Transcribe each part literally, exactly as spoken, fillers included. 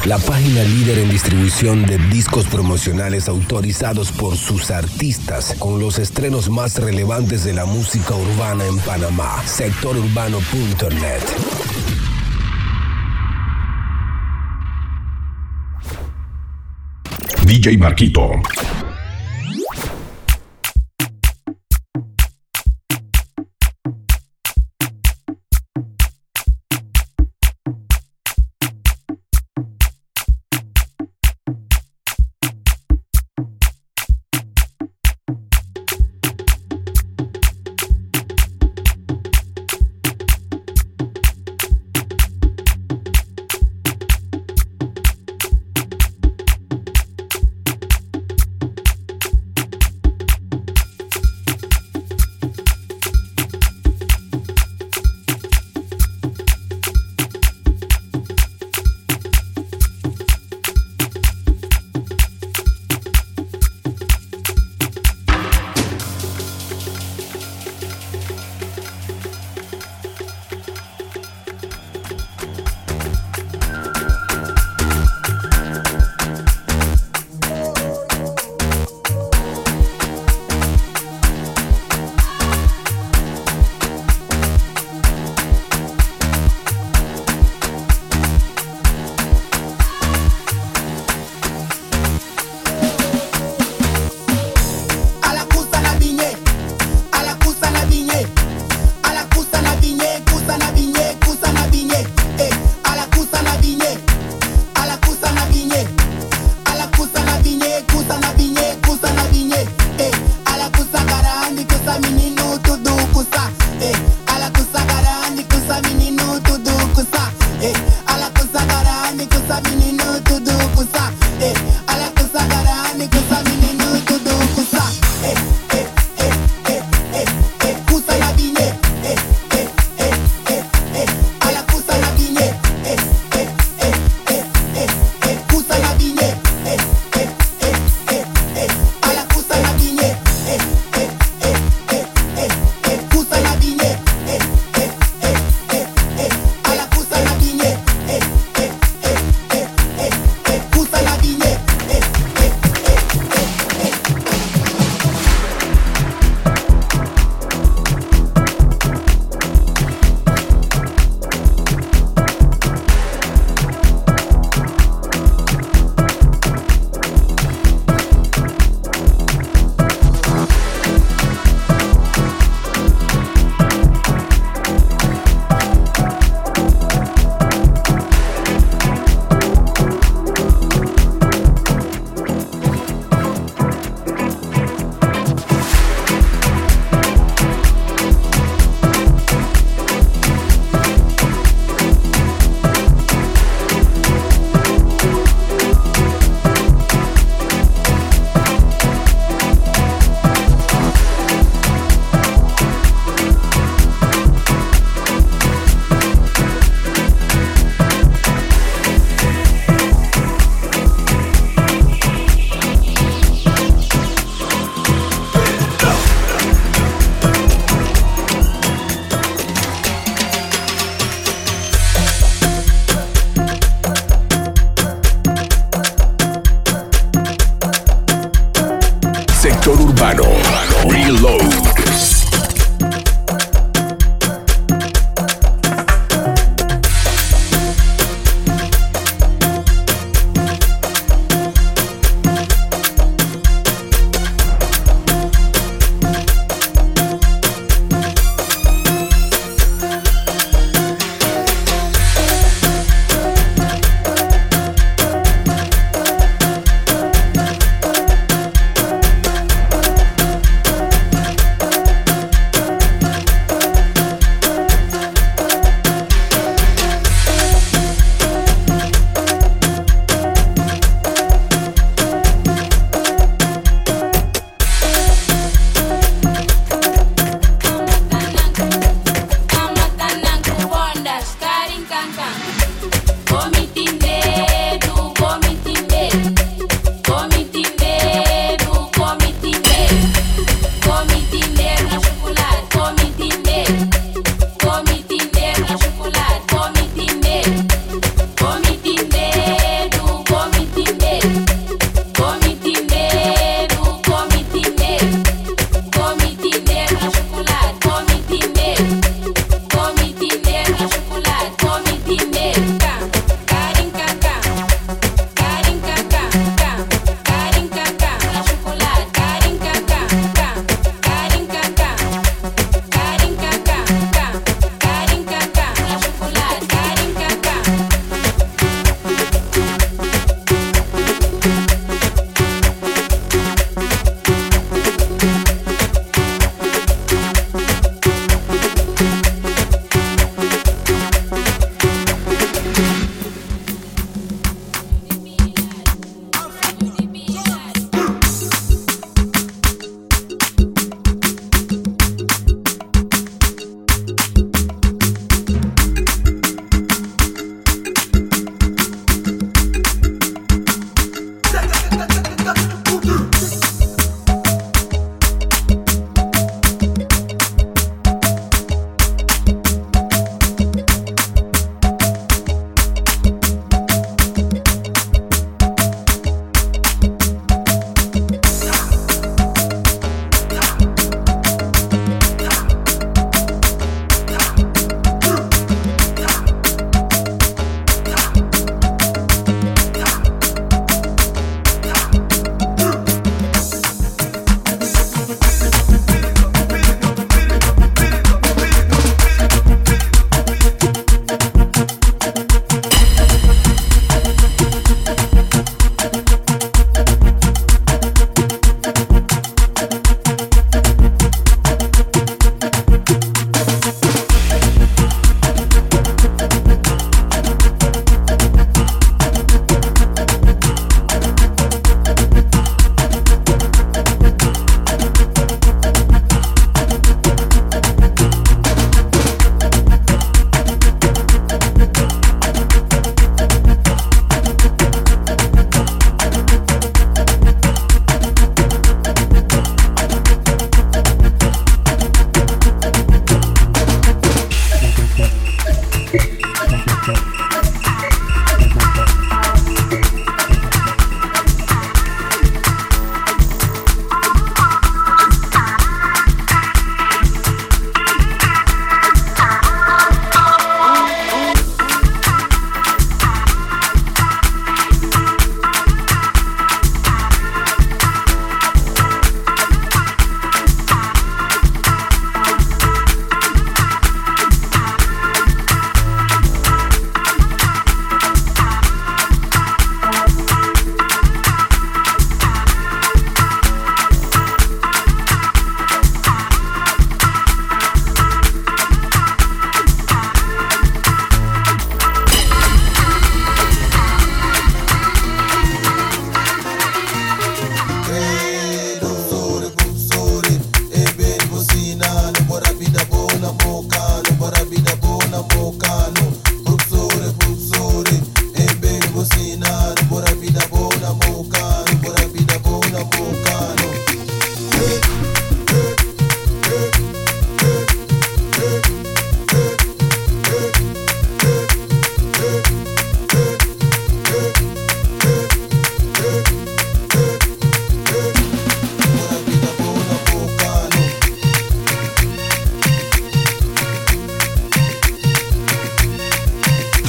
la página líder en distribución de discos promocionales autorizados por sus artistas, con los estrenos más relevantes de la música urbana en Panamá. sector urbano punto net. D J Marquito.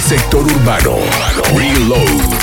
Sector Urbano. Reload.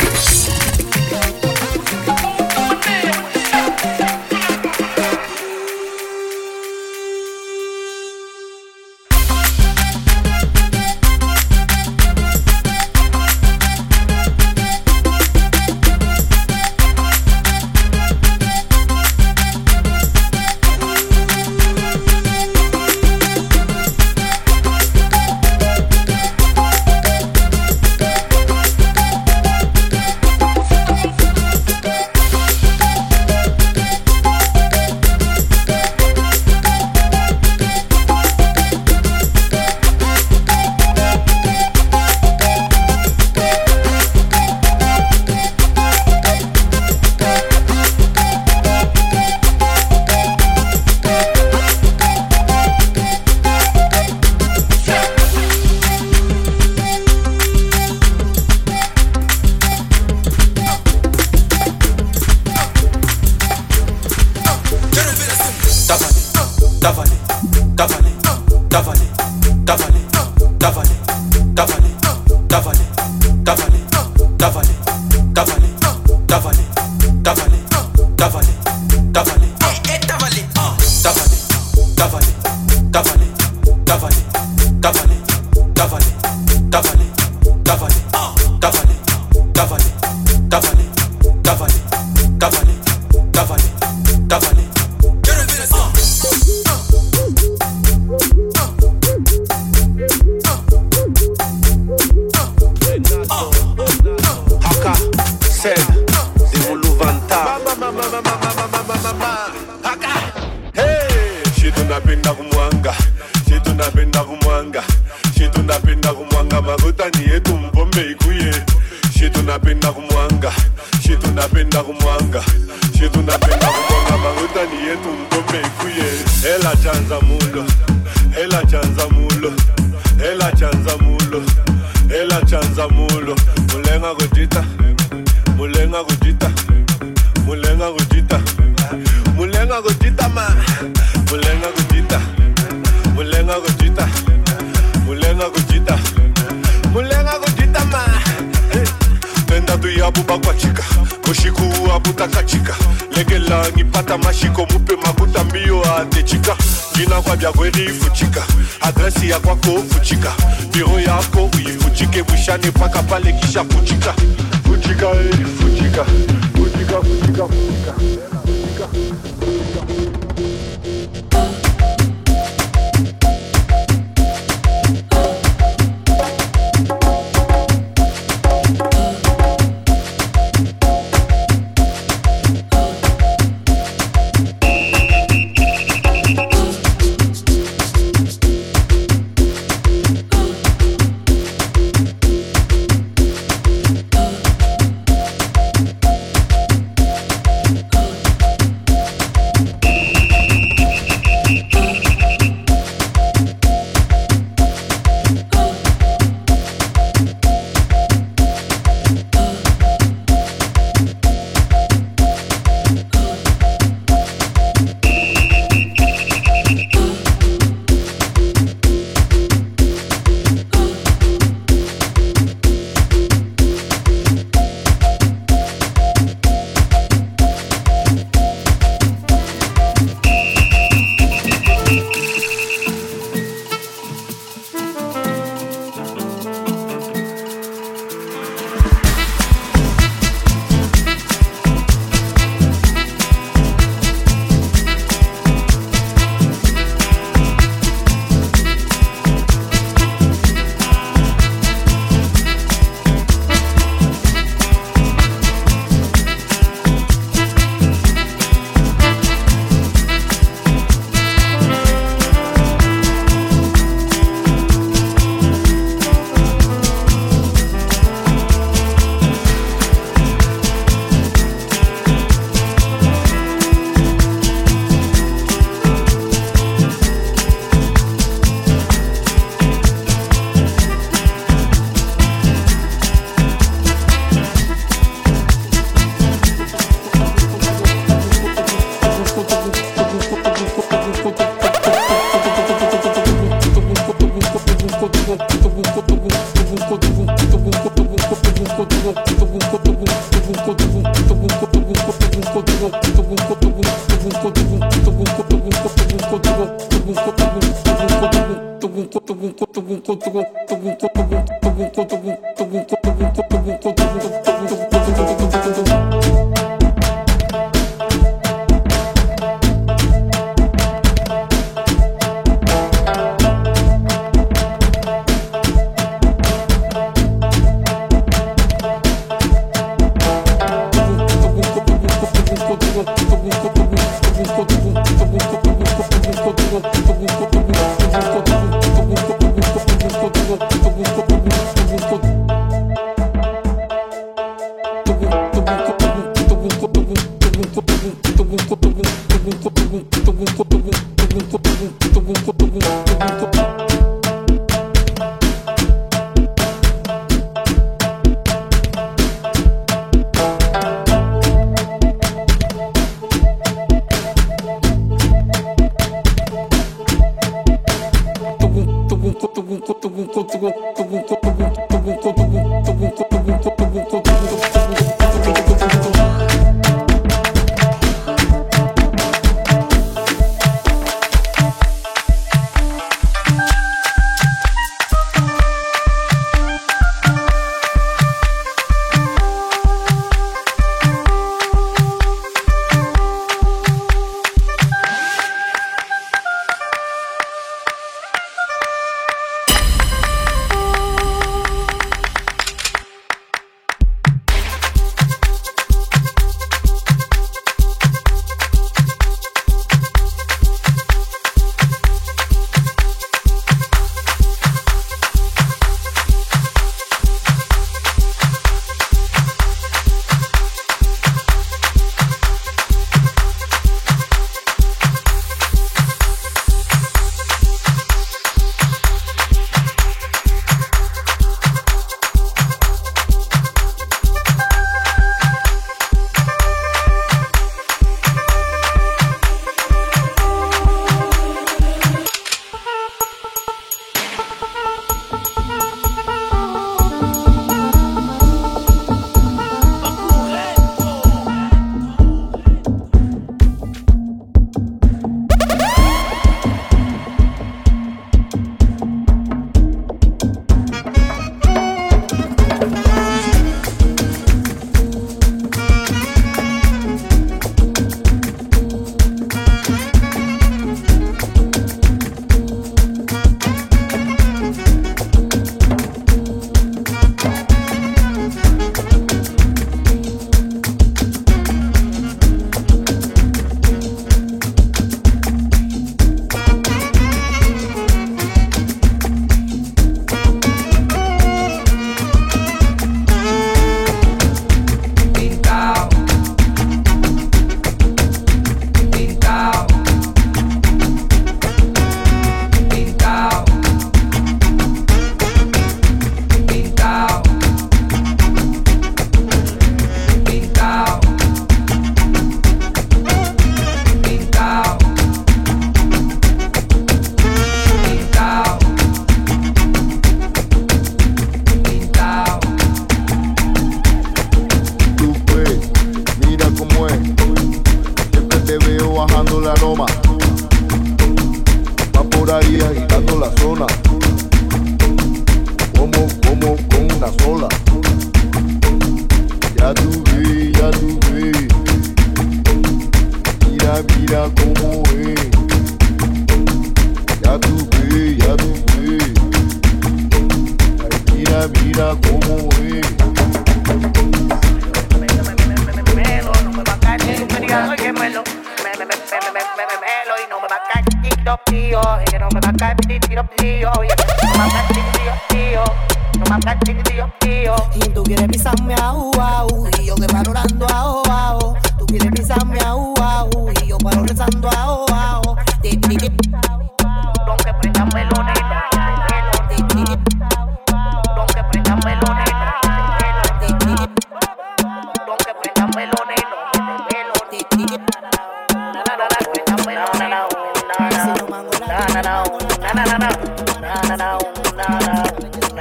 Na na na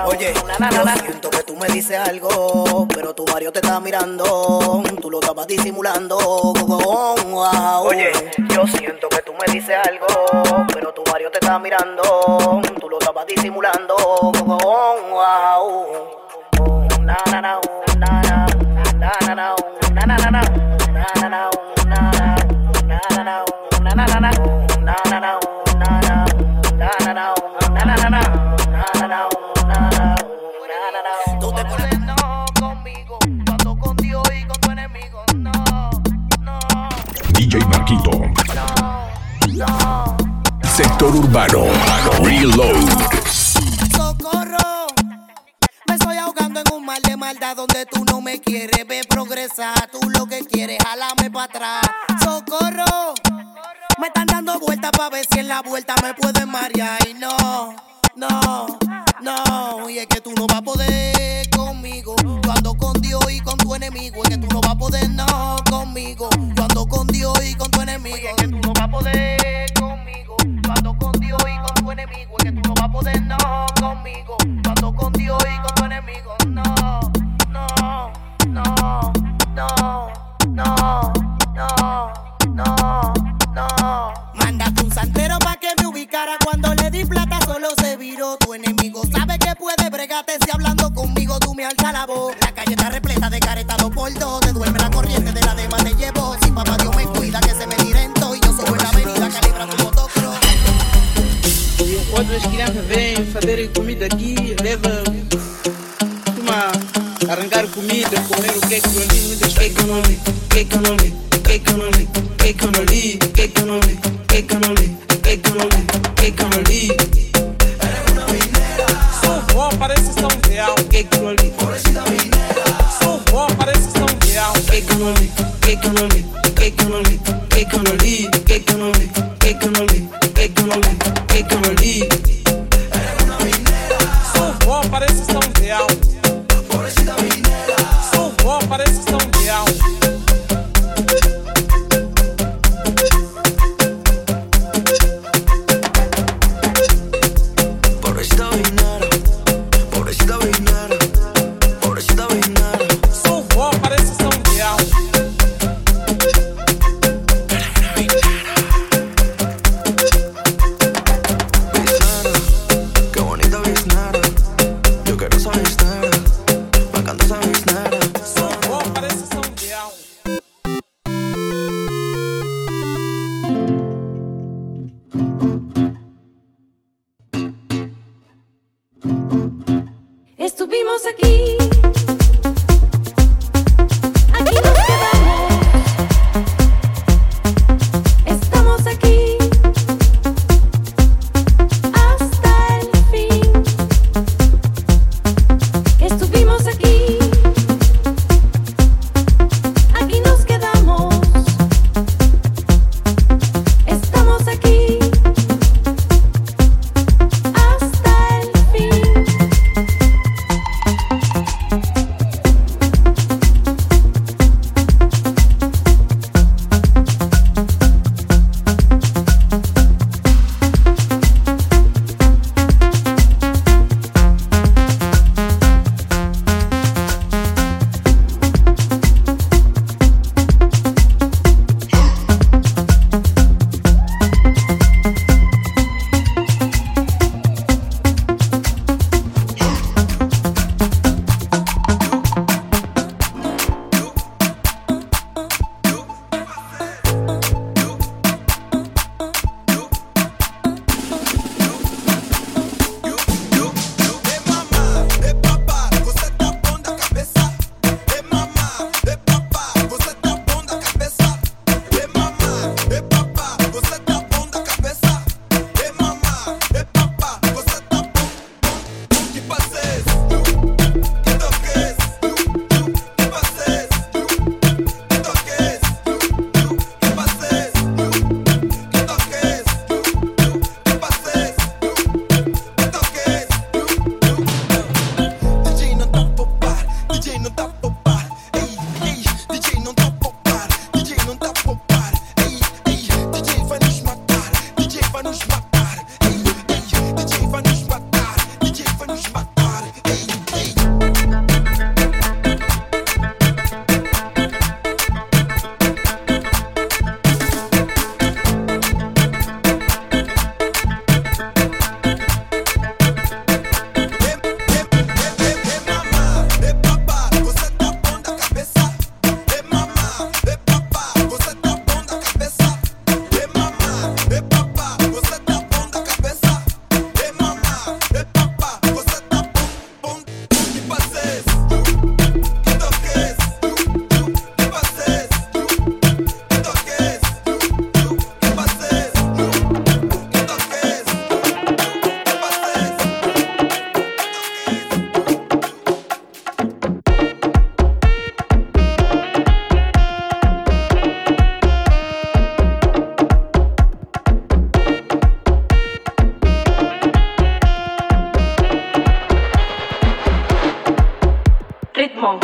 Oye, yo siento que tú me dices algo, pero tu Mario te está mirando, tú lo estabas disimulando. Oye, yo siento que tú me dices algo, pero tu Mario te está mirando, tú lo estabas disimulando. Na na na na na na na na na na na na na tú te pones no conmigo, cuando con Dios y con tu enemigo. No, no. D J Marquito. No, no. Sector Urbano. Reload. Socorro. Me estoy ahogando en un mar de maldad donde tú no me quieres ver progresar. Tú lo que quieres, jálame para atrás. Socorro. Me están dando vueltas para ver si en la vuelta me pueden marear. Y no, no, no. Y es que tú no vas a poder conmigo. Yo ando con Dios y con tu enemigo. Es que tú no vas a poder, no, conmigo. Yo ando con Dios y con tu enemigo. Es que tú no vas a poder conmigo. Yo ando con Dios y con tu enemigo. Es que tú no vas a poder, no, conmigo. Yo ando con Dios y con tu enemigo. No, no, no, no, no, no, no. No, mándate un santero pa' que me ubicara. Cuando le di plata solo se viró. Tu enemigo sabe que puede bregarte. Si hablando conmigo tú me alzas la voz. La calle está repleta de caretado por dos. Te duerme la corriente de la dema te llevo. Si papá Dios me cuida que se me dirento. Y yo subo en la avenida calibra tu motocross. Outras crianças vêm fazerem comida aqui, leva uma arrancar comida, comer o que é que eu li, muitas que eu não li, que eu não li. Que que eu não li, que que eu não li, que que eu não li, que que eu não li, que que eu não li, que que eu não li. Eres una minera. Sua avó parece São Real. Que que eu não li, parecida minera. Sua avó parece São Real. Que que eu não li, que que eu não li, que que eu não li, que que eu não li, que que eu não li, que que eu não li, que que eu não li, que que eu não li. Eres una minera. Sua avó parece São Real. Parecida minera. Sua avó parece São Real. Estuvimos aquí, aquí nos quedamos, estamos aquí hasta el fin. Estuvimos aquí, aquí nos quedamos, estamos aquí hasta el fin. Ritmo.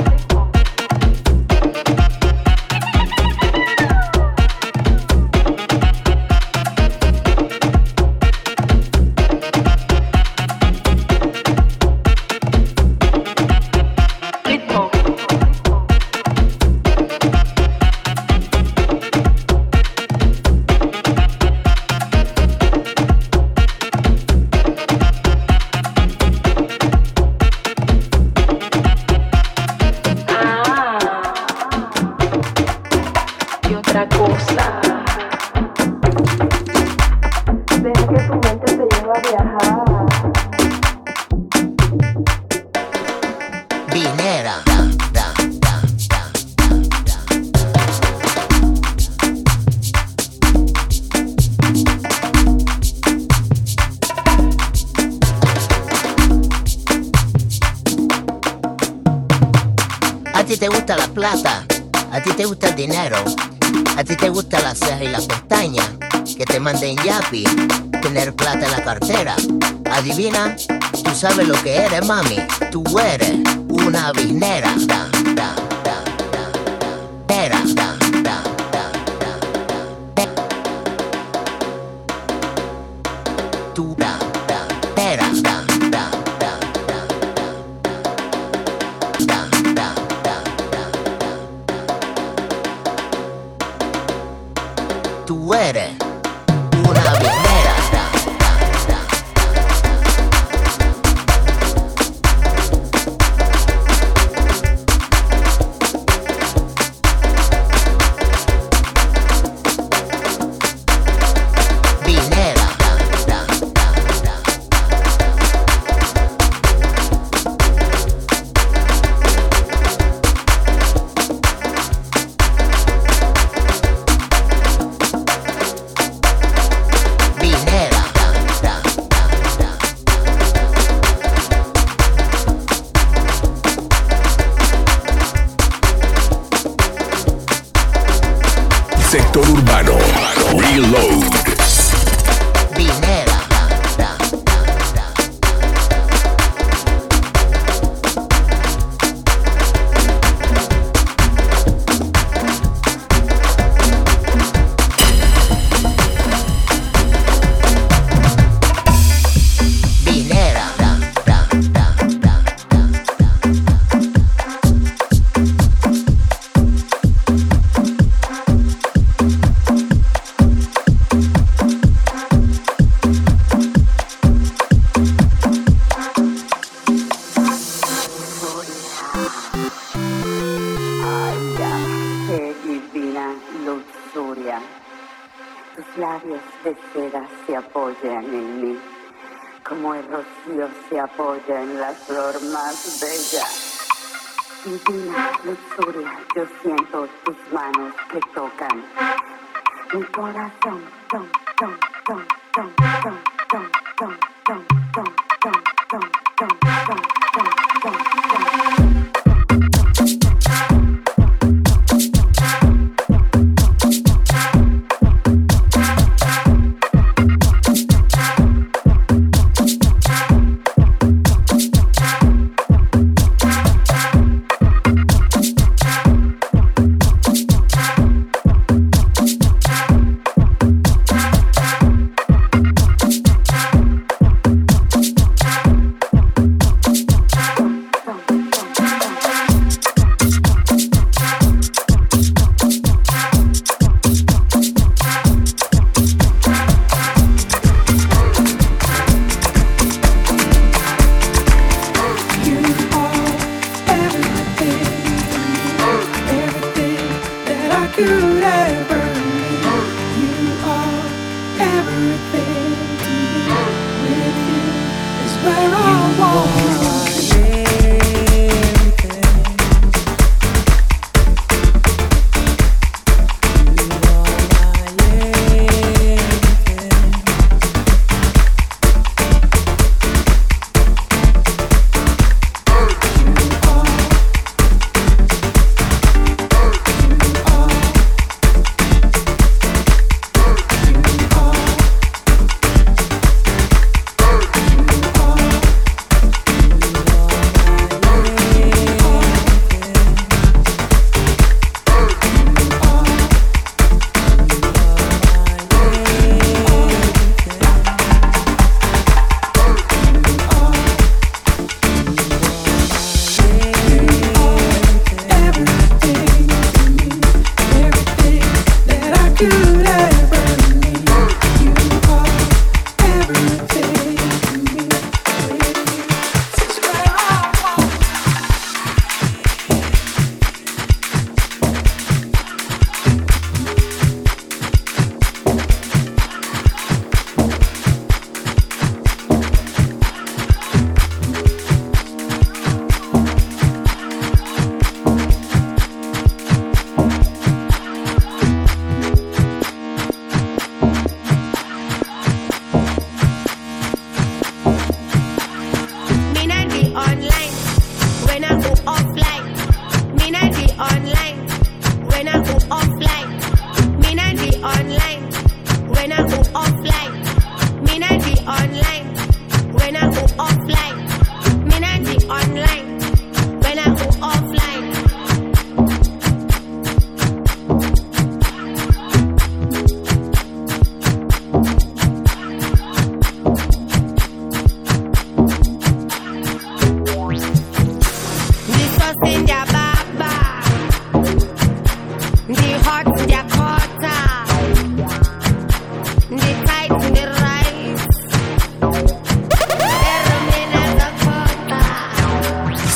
A ti te gusta la plata, a ti te gusta el dinero, a ti te gusta la ceja y la pestaña, que te manden yapi, tener plata en la cartera. Adivina, tú sabes lo que eres, mami, tú eres una biznera. Da, da, da, da, da, da, da, da, da. Tú da, da, da, da, da, da, da, da, da. Tú eres una biznera. Sector Urbano, Reload. Binera. Labios de seda se apoyan en mí, como el rocío se apoya en la flor más bella. Divina luxuria, yo siento tus manos que tocan mi corazón, tom, tom, tom, tom, tom, tom, tom, tom, tom, tom, tom, tom, tom, tom, tom, tom.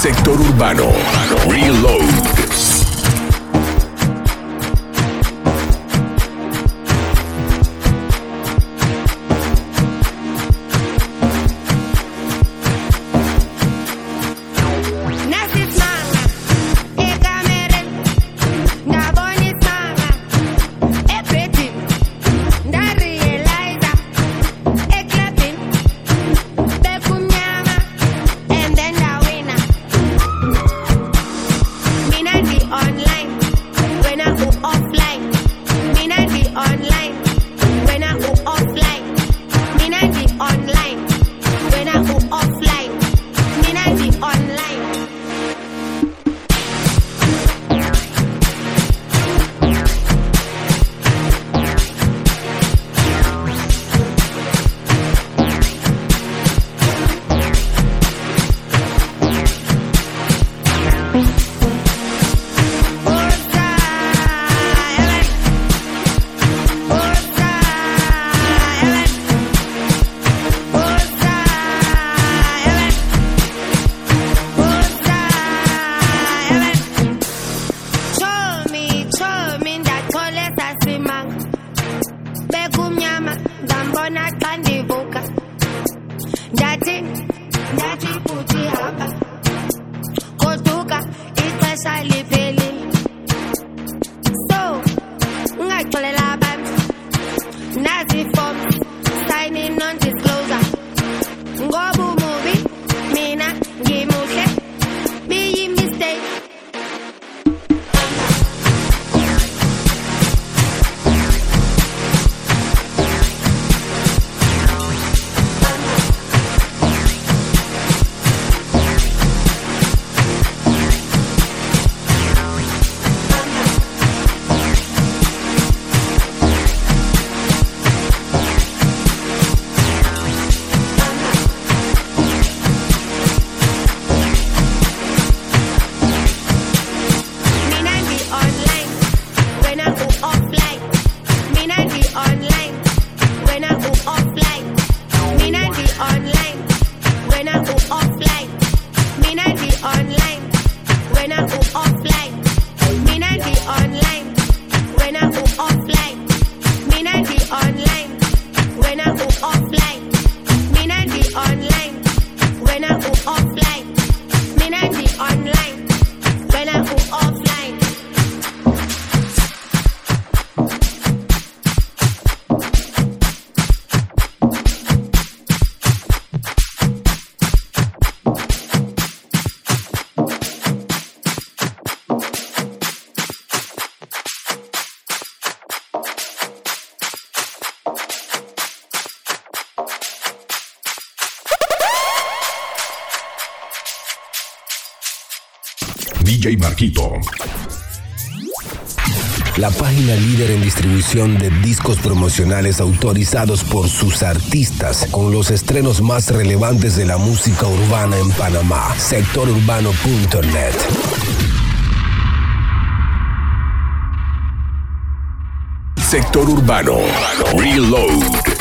Sector Urbano. Reload. D J Marquito. La página líder en distribución de discos promocionales autorizados por sus artistas, con los estrenos más relevantes de la música urbana en Panamá. sector urbano punto net. Sector Urbano. Reload.